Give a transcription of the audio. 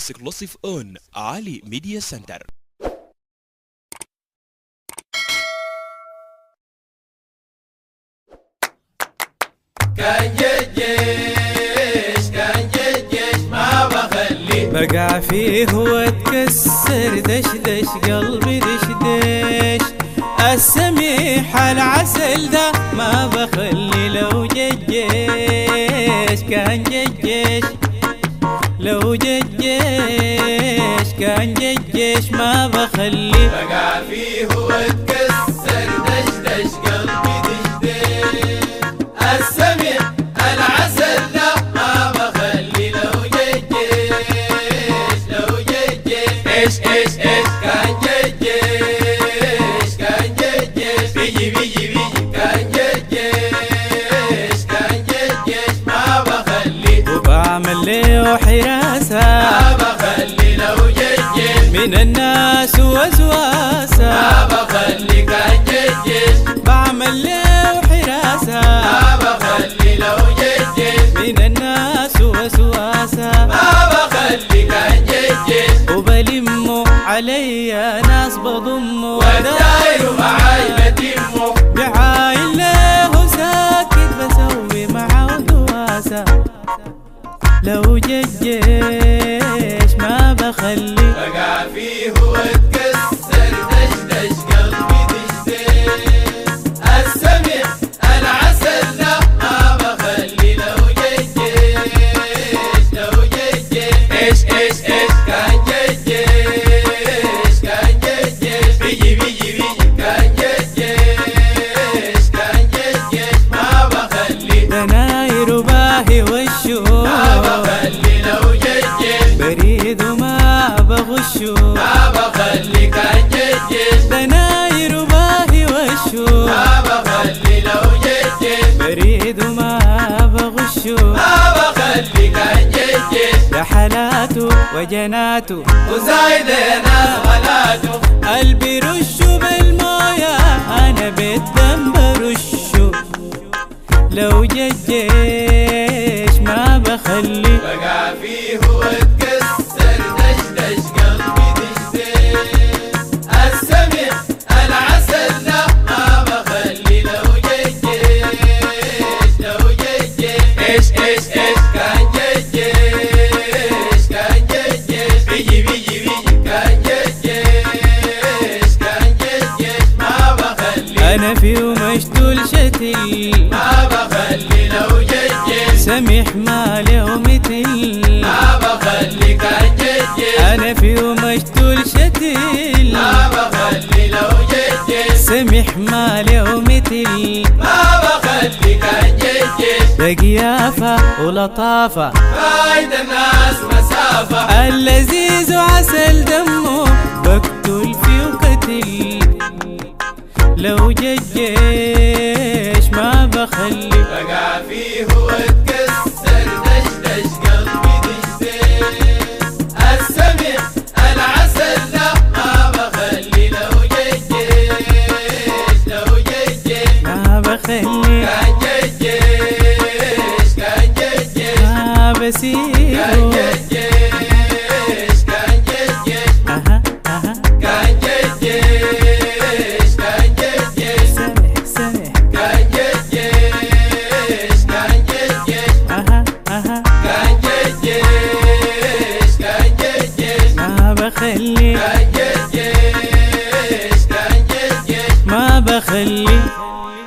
exclusive on Ali Media Center. كان جيش ما بخلي بقع فيه واتكسر دش قلبي دش السميح العسل ده ما بخلي لو جيش كان جيش لو جيش كان جيش ما بخلي بقع فيه واتكسر دش قلبي دش السميح العسل ده ما بخلي لو جيش كان جيش بيجي كان جيش ما بخلي وبعمل له حراسة ما بخلي لو جيش من الناس وسواسة ما بخلي كان جيش بعمل له حراسة ما بخلي لو جيش من الناس وسواسة ما بخلي كان جيش وبلمه علي ناس بضمه والداير معاي بتمه بعاين له ساكت بسوي معه دواسة لو جيش ما بخلي بقع فيه واتكسر دش قلبي دش السميح العسل ده ما بخلي لو جيش كان جيش بيجي كان جيش ما بخلي دناير باهي والشوق ما بخلي لو جيش بريد وما بغشه ما بخلي كان جيش دناير باهي والشوق ما بخلي لو جيش بريد وما بغشه ما بخلي كان جيش رحلاته وجناته وزايد ناس غلاته قلبي رشه بالمويه انا بالدم برشه لو جيش ما بخلي بقع فيه واتكسر دش قلبي دش السميح العسل ده ما بخلي لو جيش كان جيش بيجي كان جيش ما بخلي انا في مشتول شتل ما بخلي لو جيش سميح ما له مثل ما بخلي كان جيش انا في مشتول شتل ما بخلي لو جيش سميح ما له مثل ما بخلي كان جيش بقيافة ولطافة بعيد الناس مسافة اللذيذ وعسل دمه بقتل فيه وقتل لو جيش ما بخلي بقع فيه واتكسر دش قلبي دش السميح العسل ده ما بخلي لو جيش ما بخلي كان جيش ما بسيبه كان جيش أها أها كان جيش سمح سمح كان جيش أها أها كان جيش ما بخلي كان جيش ما بخلي